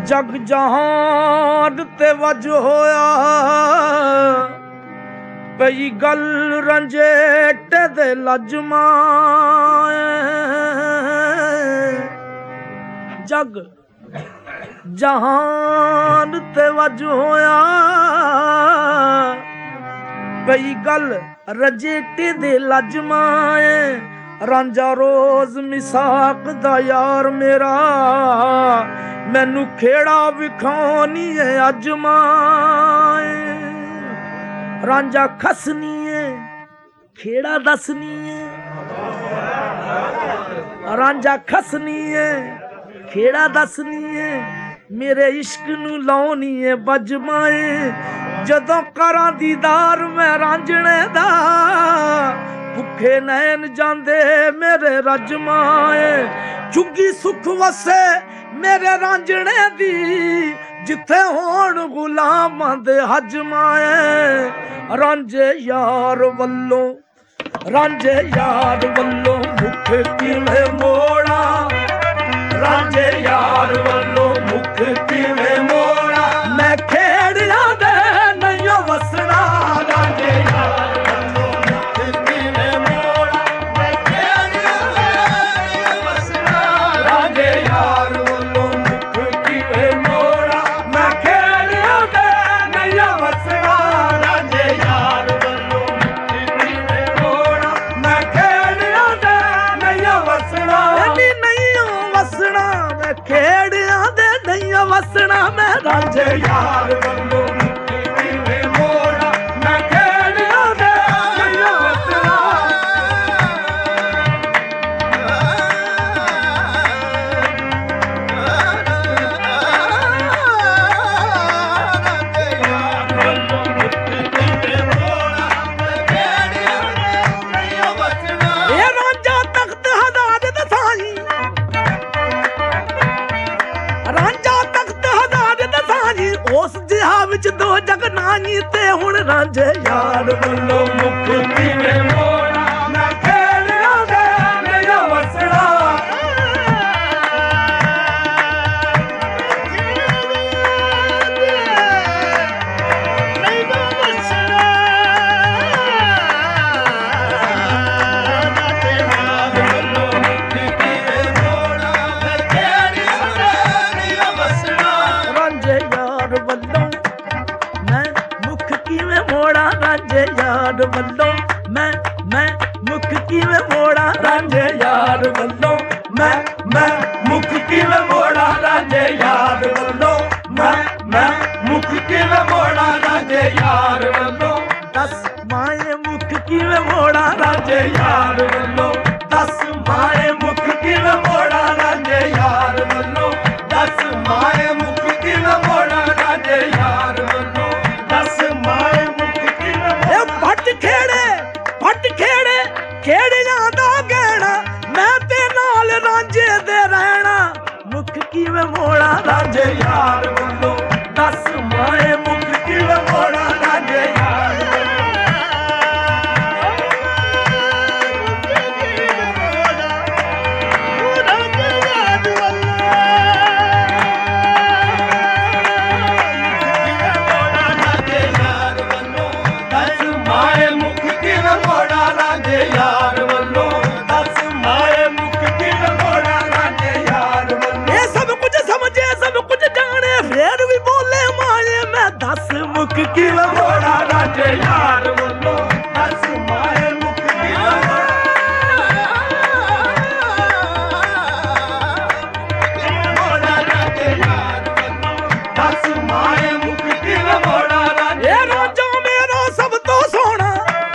जग जहान ते वज होया पई गल रंजेटे दे लजमाए जग जहान ते वज होया पई गल रंजेटे दे लजमाए रांझा रोज मिसाक दा यार मेरा मैनू खेड़ा विखानी है अजमाए रांझा खसनी है खेड़ा दसनी है रांझा खसनी है खेड़ा दसनी है मेरे इश्क नू लाउनी है बजमाए जदों करां दीदार मैं रांझणे दा भुखे नैन जांदे मेरे रजमाए चुगी सुख वसे मेरे रांझणे दी जिथे होण गुलामां दे हजमाए रांझे यार वल्लों मुख किवें मोड़ा रांझे यार वल्लों मुख किवें मोड़ा मैं खेड़िया दे नहीं वसना रांझे यार वसना मैं रांझे यार वल्लों मुख किवें मोड़ा मैं खेड़िया दे नहीं वसना ये रांझा तख्त हज़ार दसाई रांझा उस जिहा विच दो जग नानी ते हुण रांझे यार वल्लों मुख किवें मोड़ा मैं खेड़िया दे नहीं वसना रांझे यार वल्लों मैं मुख किवें मोड़ा रांझे यार वल्लों मैं मुख किवें मोड़ा रांझे यार वल्लों मैं मुख किवें मोड़ा रांझे यार वल्लों दस माए मुख किवें मोड़ा रांझे यार वल्लों दस माए मुख किवें मोड़ा रांझे यार वल्लों दस माए मुख किवें मोड़ा रांझे यार वल्लों दस माए खेड़िया दा गहना मैं ते नाल रांझे दे रहना मुख किवें मोड़ा रांझे यार वल्लों दस माए मुख किवें मोड़ा रांझे यार मुख किवें मोड़ा रांझे यार वल्लों दस माए मुख किवें मोड़ा रांझे यार वल्लों दस माए मुख किवें मोड़ा रांझे रांझा मेरा सब तो सोना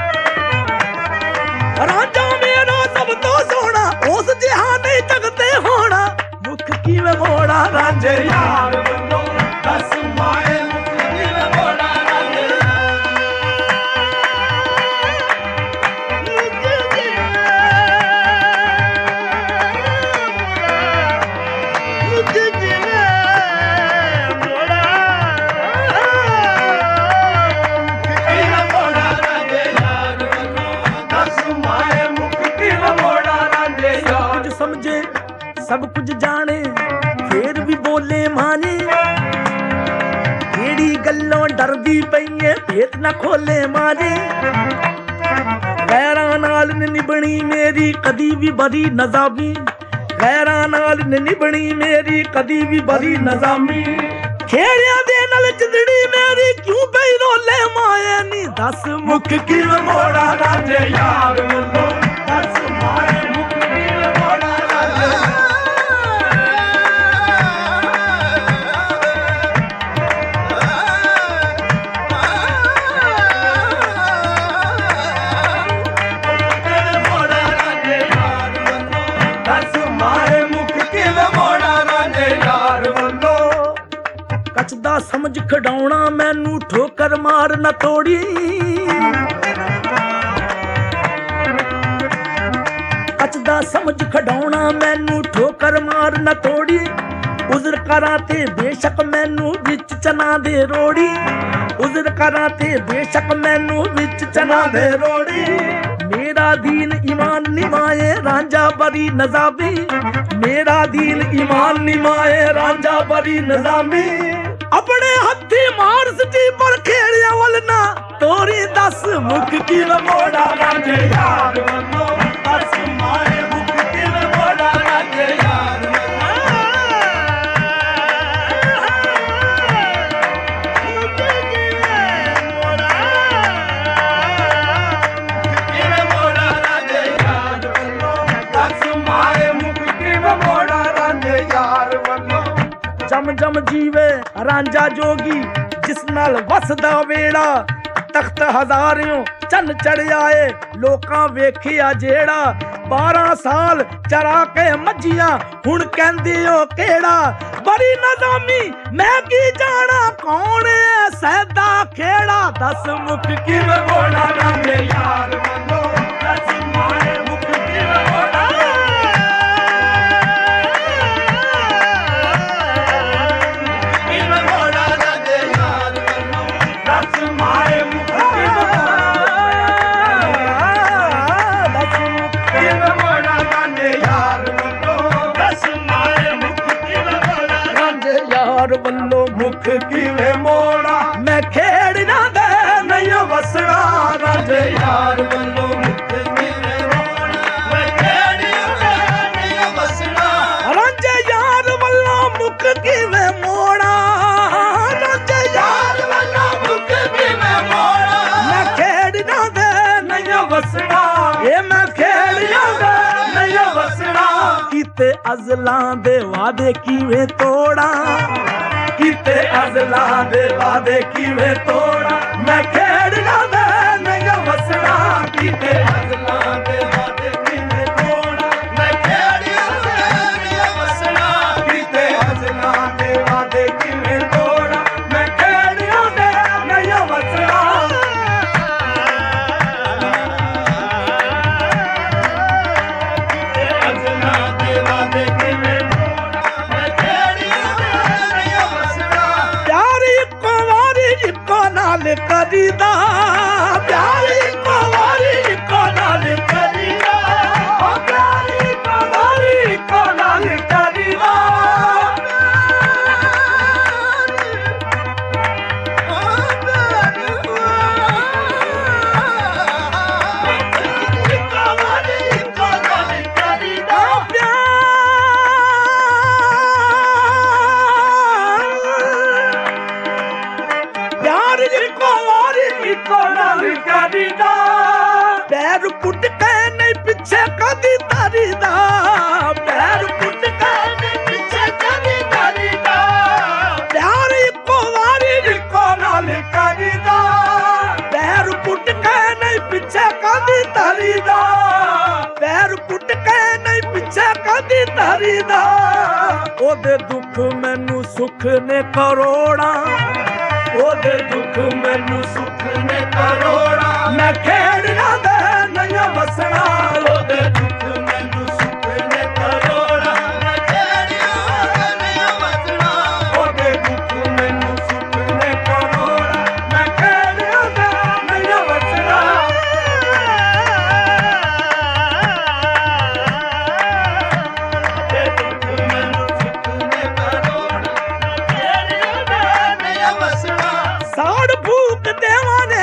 रांझा मेरा सब तो सोना उस जिहा नहीं जगते होना मुख किवें मोड़ा रांझे यार वल्लों दस माए सब कुछ जाने फिर भी बोले माने ਖੇਤ ਨਾ ਖੋਲੇ ਮਾਰੇ ਗੈਰਾਂ ਨਾਲ ਨਿਭਣੀ ਮੇਰੀ ਕਦੀ ਵੀ ਬੜੀ ਨਜ਼ਾਮੀ ਗੈਰਾਂ ਨਾਲ ਨਿਭਣੀ ਮੇਰੀ ਕਦੀ ਵੀ ਬੜੀ ਨਜ਼ਾਮੀ ਖੇੜਿਆਂ ਦੇ ਨਾਲ ਚਿਦੜੀ ਮੇਰੀ ਕਿਉਂ ਪਈ ਰੋਲੇ ਮਾਏ ਨੀ ਦੱਸ ਮੁੱਖ ਕਿਵੇਂ ਮੋੜਾ ਰਾਂਝੇ ਯਾਰ ਵੱਲੋਂ ਦੱਸ ਮਾਏ ਮੁੱਖ ਕਿਵੇਂ ਮੋੜਾ ਰਾਂਝੇ ਕੱਚਦਾ ਸਮਝ ਖਡਾਉਣਾ ਮੈਨੂੰ ਠੋਕਰ ਮਾਰ ਨਾ ਤੋੜੀ ਕੱਚਦਾ ਸਮਝ ਖਡਾਉਣਾ ਮੈਨੂੰ ਠੋਕਰ ਮਾਰ ਨਾ ਤੋੜੀ ਉਜ਼ਰ ਕਰਾਂ ਤੇ ਬੇਸ਼ੱਕ ਮੈਨੂੰ ਵਿੱਚ ਚਨਾ ਦੇ ਰੋੜੀ ਉਜ਼ਰ ਕਰਾਂ ਤੇ ਬੇਸ਼ੱਕ ਮੈਨੂੰ ਵਿੱਚ ਚਨਾ ਦੇ ਰੋੜੀ ਮੇਰਾ ਦੀਨ ਈਮਾਨ ਨਿਮਾਏ ਰਾਂਝਾ ਬੜੀ ਨਜ਼ਾਮੀ ਮੇਰਾ ਦੀਨ ਈਮਾਨ ਨਿਮਾਏ ਰਾਂਝਾ ਬੜੀ ਨਜ਼ਾਮੀ ਆਪਣੇ ਹੱਥੀ ਮਾਰ ਸੱਚੀ ਪਰ ਖੇੜਿਆ ਵੱਲ ਨਾ ਤੋਰੀ ਦੱਸ ਮੁੱਖ ਕਿਵੇਂ ਮੋੜਾ ਰਾਂਝੇ ਯਾਰ ਵੱਲੋਂ ਦੱਸ ਮਾਏ ਮੁੱਖ ਕਿਵੇਂ ਮੋੜਾ ਰਾਂਝੇ ਯਾਰ ਜਮ ਜਮ ਜੀਵੇ ਰਾਂਝਾ ਜੋਗੀ ਜਿਸ ਨਾਲ ਵਸਦਾ ਵੇੜਾ ਤਖਤ ਹਜ਼ਾਰਿਓਂ ਚੰਨ ਚੜਿਆ ਏ ਲੋਕਾਂ ਵੇਖਿਆ ਜਿਹੜਾ 12 ਸਾਲ ਚਰਾ ਕੇ ਮੱਝੀਆਂ ਹੁਣ ਕਹਿੰਦੇ ਓ ਕਿਹੜਾ ਬੜੀ ਨਜ਼ਾਮੀ ਮੈਂ ਕੀ ਜਾਣਾ ਕੌਣ ਏ ਸੈਦਾ ਖੇੜਾ ਦੱਸ ਮੁੱਖ ਕਿਵੇਂ ਮੋੜਾ ਰਾਂਝੇ ਯਾਰ ਵੱਲੋਂ ਦੱਸ ਮਾਏ ਮੁੱਖ ਕਿਵੇਂ ਮੋੜਾ ਵੱਲੋਂ ਮੁੱਖ ਕਿਵੇਂ ਮੋੜਾ ਮੈਂ ਖੇੜਨਾ ਦੇ ਨਹੀਂ ਵਸਣਾ ਰਾਂਝੇ ਯਾਰ ਵੱਲੋਂ ਮੁੱਖ ਕਿਵੇਂ ਮੋੜਾ ਮੈਂ ਖੇੜਨਾ ਦੇ ਨਹੀਂ ਵਸਣਾ ਰਾਂਝੇ ਯਾਰ ਵੱਲੋਂ ਮੁੱਖ ਕਿਵੇਂ ਮੋੜਾ ਰਾਂਝੇ ਯਾਰ ਵੱਲੋਂ ਮੁੱਖ ਕਿਵੇਂ ਮੋੜਾ ਮੈਂ ਖੇੜਨਾ ਦੇ ਨਹੀਂ ਵਸਣਾ ਇਹ ਮੈਂ ਖੇੜਨਾ ਦੇ ਨਹੀਂ ਵਸਣਾ ਕੀਤੇ ਅਜ਼ਲਾਂ ਦੇ ਵਾਅਦੇ ਕਿਵੇਂ ਤੋੜਾਂ ਕੀਤੇ ਅਜ਼ਲਾਂ ਦੇ ਵਾਅਦੇ ਕਿਵੇਂ ਤੋੜਾਂ ਮੈਂ ਖੇੜਨਾ ਦੇ ਨਹੀਂ ਵਸਣਾ ਕੀਤੇ ਅਜ਼ਲਾਂ ਦੇ ਵਾਅਦੇ ਕਿਵੇਂ ਤੋੜਾਂ ਮੈਂ ਖੇੜਨਾ ਦੇ ਨਹੀਂ ਵਸਣਾ ਕੀਤੇ ਅਜ਼ਲਾਂ ਦੇ ਵਾਅਦੇ ਕਿਵੇਂ ਤੋੜਾਂ ਮੈਂ ਖੇੜਨਾ ਦੇ ਨਹੀਂ ਵਸਣਾ ਕੀਤੇ ਅਜ਼ਲਾਂ ਦੇ ਵਾਅਦੇ ਕਿਵੇਂ ਨਾਲ ਕਰੀਦਾ ਪਿਆਰ ਇੱਕੋ ਵਾਰੀ ਇੱਕੋ ਨਾਲ ਕਰੀਦਾ ਪਿਆਰ ਇੱਕੋ ਵਾਰੀ ਇੱਕੋ ਨਾਲ ਕਰੀਦਾ ਪੈਰ ਪੁੱਟ ਕੇ ਨਹੀਂ ਪਿੱਛੇ ਕਦੀ ਧਰੀਦਾ ਪੈਰ ਪੁੱਟ ਕੇ ਨਹੀਂ ਪਿੱਛੇ ਕਦੀ ਧਰੀਦਾ ਪਿਆਰ ਇੱਕੋ ਵਾਰੀ ਇੱਕੋ ਨਾਲ ਕਰੀਦਾ ਪੈਰ ਪੁੱਟ ਕੇ ਨਹੀਂ ਪਿੱਛੇ ਕਦੀ ਧਰੀਦਾ ਪੈਰ ਪੁੱਟ ਕੇ ਨਹੀਂ ਪਿੱਛੇ ਕਦੀ ਧਰੀਦਾ ਉਹਦੇ ਦੁੱਖ ਮੈਨੂੰ ਸੁੱਖ ਨੇ ਕਰੋੜਾਂ ਉਹਦੇ ਦੁੱਖ ਮੈਨੂੰ ਸੁੱਖ ਨੇ ਕਰੋੜਾਂ ਮੈਂ ਖੇੜਨਾ ਦੇ ਨਹੀਂ ਵਸਣਾ ਉਹਦੇ ਦੁੱਖ ਮੈਨੂੰ ਸੁੱਖ ਨੇ ਕਰੋੜਾਂ ਮੈਂ ਖੇੜਨਾ ਦੇ ਨਹੀਂ ਵਸਣਾ ਉਹਦੇ ਦੁੱਖ ਮੈਨੂੰ ਸੁੱਖ ਨੇ ਕਰੋੜਾਂ ਮੈਂ ਖੇੜਨਾ ਦੇ ਨਹੀਂ ਵਸਣਾ ਉਹਦੇ ਦੁੱਖ ਮੈਨੂੰ ਸੁੱਖ ਨੇ ਕਰੋੜਾਂ ਮੈਂ ਖੇੜਨਾ ਦੇ ਨਹੀਂ ਵਸਣਾ ਸਾੜ ਫੂਕ ਦੇਵਾਂ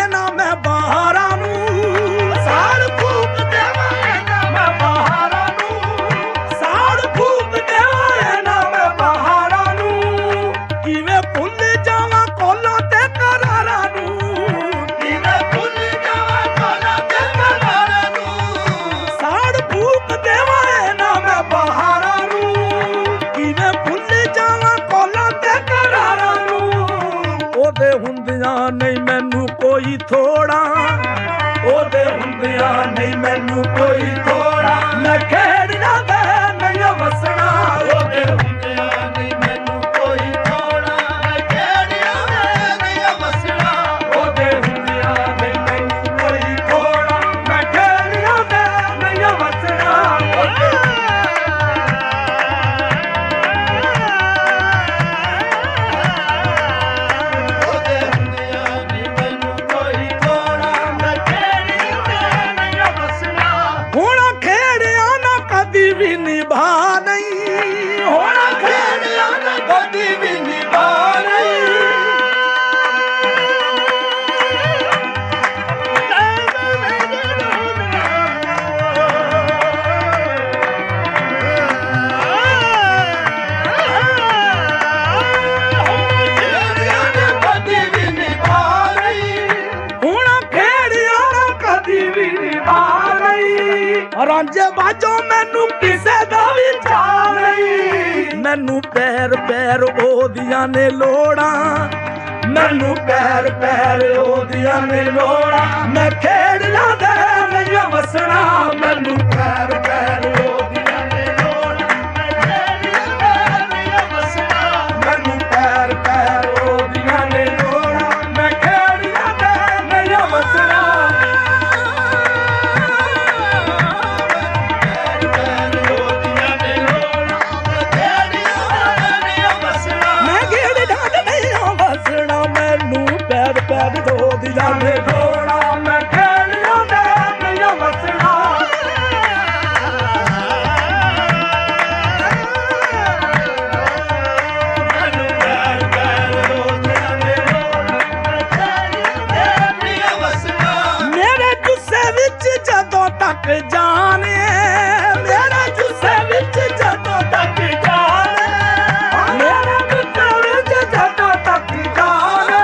ਰਾਂਝੇ ਬਾਝੋਂ ਮੈਨੂੰ ਕਿਸੇ ਦਾ ਵੀ ਚਾਅ ਨਹੀਂ ਮੈਨੂੰ ਪੈਰ ਪੈਰ ਉਹਦੀਆਂ ਨੇ ਲੋੜਾਂ ਮੈਨੂੰ ਪੈਰ ਪੈਰ ਉਹਦੀਆਂ ਨੇ ਲੋੜਾਂ ਮੈਂ ਖੇਡਾਂ ਦੇ ਨਹੀਂ ਵਸਣਾ ਮੈਨੂੰ ਪੈਰ ਪੈਰ ਉਹਦੀਆਂ ਨੇ ਲੋੜਾਂ ਮੈਂ ਖੇਡਾਂ ਦੇ ਨਹੀਂ ਵਸਣਾ ਮੈਨੂੰ ਪੈਰ ਪੈਰ ਉਹਦੀਆਂ ਨੇ ਲੋੜਾਂ ਮੈਂ ਖੇਡਾਂ ਦੇ ਨਹੀਂ ਵਸਣਾ ਪੈਰ ਦੋਦੀਆਂ ਨੇ ਲੋੜਾਂ ਮੈਂ ਖੇਡਾਂ ਦੇ ਨਹੀਂ ਵਸਣਾ ਮੈਨੂੰ ਪੈਰ ਪੈਰ ਦੋਦੀਆਂ ਨੇ ਲੋੜਾਂ ਮੈਂ ਖੇਡਾਂ ਦੇ ਨਹੀਂ ਵਸਣਾ ਮੇਰੇ ਗੁੱਸੇ ਵਿੱਚ ਜਦੋਂ ਤੱਕ ਜਾਣੇ ਮੇਰੇ ਗੁੱਸੇ ਵਿੱਚ ਜਦੋਂ ਤੱਕ ਜਾਣੇ ਮੇਰੇ ਗੁੱਸੇ ਵਿੱਚ ਜਦੋਂ ਤੱਕ ਜਾਣੇ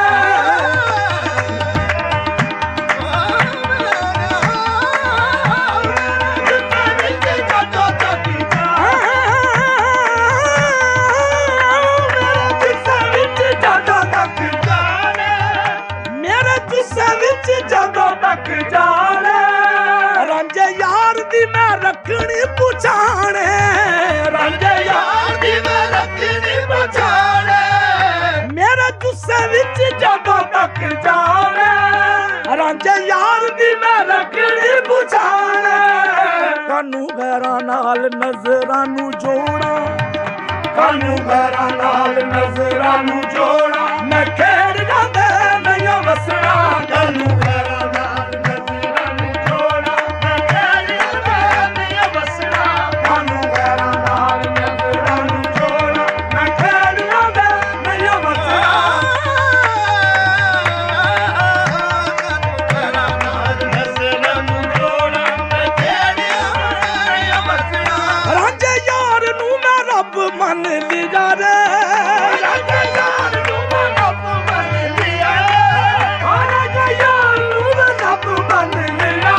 ਜਦੋਂ ਤੱਕ ਜਾਣੇ ਰਾਂਝੇ ਯਾਰ ਦੀ ਮੈਂ ਰੱਖਣੀ ਪੁਛਾਣੇ ਰਾਂਝੇ ਯਾਰ ਦੀ ਮੈਂ ਰੱਖਣੀ ਪੁਛਾਣੇ ਮੇਰੇ ਗੁੱਸੇ ਵਿੱਚ ਜਦੋਂ ਤੱਕ ਜਾਣੇ ਰਾਂਝੇ ਯਾਰ ਦੀ ਮੈਂ ਰੱਖਣੀ ਪੁਛਾਣੇ ਕਾਨੂੰ ਗੈਰਾਂ ਨਾਲ ਨਜ਼ਰਾਂ ਨੂੰ ਜੋੜਾਂ ਕਾਨੂੰ ਗੈਰਾਂ ਨਾਲ ਨਜ਼ਰਾਂ ਨੂੰ ਜੋੜਾਂ ਮੈਂ ਖੇਡਾਂ ਦੇ ਨਹੀਂ ਵਸਣਾ ਕਾਨੂੰ ਗੈਰਾਂ ਨਾਲ ਨਜ਼ਰਾਂ ਨੂੰ ਜੋੜਾਂ ਮੈਂ ਖੇਡਾਂ ਦੇ ਨਹੀਂ ਵਸਣਾ ਕਾਨੂੰ ਗੈਰਾਂ ਨਾਲ ਨਜ਼ਰਾਂ ਨੂੰ ਜੋੜਾਂ ਮੈਂ ਖੇਡਾਂ ਦੇ ਨਹੀਂ ਵਸਣਾ ਕਾਨੂੰ ਗੈਰਾਂ ਨਾਲ ਨਜ਼ਰਾਂ ਨੂੰ ਜੋੜਾਂ ਮੈਂ ਖੇਡਾਂ ਦੇ ਨਹੀਂ ਵਸਣਾ ਰਾਂਝੇ ਯਾਰ ਨੂੰ ਮੈਂ ਰੱਬ ਮੰਨ ਲਿਆ ਰੇ ਰਾਂਝੇ ਯਾਰ ਨੂੰ ਮੈਂ ਰੱਬ ਮੰਨ ਲਿਆ ਰਾਂਝੇ ਯਾਰ ਨੂੰ ਮੈਂ ਰੱਬ ਮੰਨ ਲਿਆ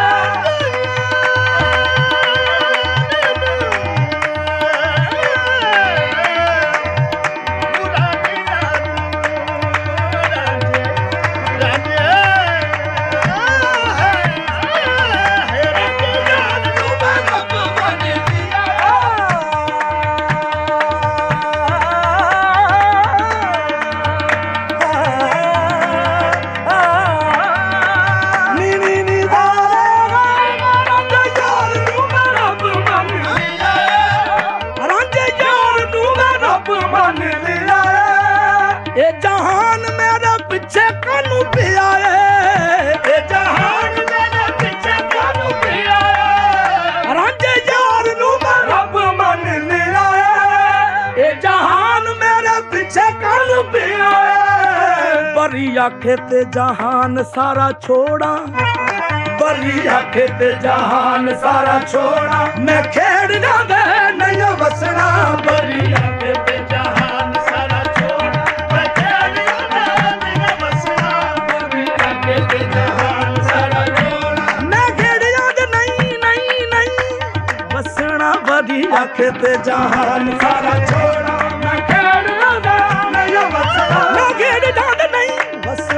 ਇਹ ਜਹਾਨ ਮੇਰੇ ਪਿੱਛੇ ਕਾਨੂੰ ਪਿਆ ਏ ਇਹ ਜਹਾਨ ਮੇਰੇ ਪਿੱਛੇ ਕਾਨੂੰ ਪਿਆ ਏ ਰਾਂਝੇ ਯਾਰ ਨੂੰ ਮੈਂ ਰੱਬ ਮੰਨ ਲਿਆ ਏ ਇਹ ਜਹਾਨ ਮੇਰੇ ਪਿੱਛੇ ਕਾਨੂੰ ਪਿਆ ਏ ਬਰੀ ਆਖੇ ਤੇ ਜਹਾਨ ਸਾਰਾ ਛੋੜਾਂ ਬਰੀ ਆਖੇ ਤੇ ਜਹਾਨ ਸਾਰਾ ਛੋੜਾਂ ਮੈਂ ਖੇਡਾਂ ਦੇ ਨਹੀਂ ਵਸਣਾ ਬਰੀ ਆਖੇ ਤੇ ਜਹਾਨ ਸਾਰਾ ਛੋੜਾਂ ਮੈਂ ਖੇਡਾਂ ਦੇ ਨਹੀਂ ਵਸਣਾ ਬਰੀ ਆਖੇ ਤੇ ਜਹਾਨ ਸਾਰਾ ਛੋੜਾਂ ਮੈਂ ਖੇਡਾਂ ਦੇ ਨਹੀਂ ਵਸਣਾ ਬਰੀ ਆਖੇ ਤੇ ਜਹਾਨ ਸਾਰਾ ਛੋੜਾਂ ਮੈਂ ਖੇਡਾਂ ਦੇ ਨਹੀਂ ਵਸਣਾ ਮੈਂ ਖੇਡਾਂ ਦੇ ਨਹੀਂ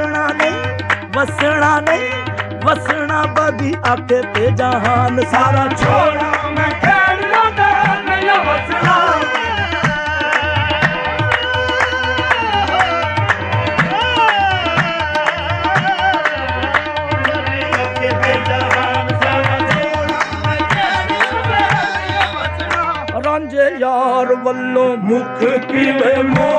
ਵਸਣਾ ਬਦੀ ਆਖੇ ਤੇ ਜਹਾਨ ਸਾਰਾ ਛੋੜਾਂ ਮੈਂ ਖੇਡਾਂ ਦੇ ਨਹੀਂ ਵਸਣਾ ਰਾਂਝੇ ਯਾਰ ਵੱਲੋਂ ਮੁਖ ਕਿਵੇਂ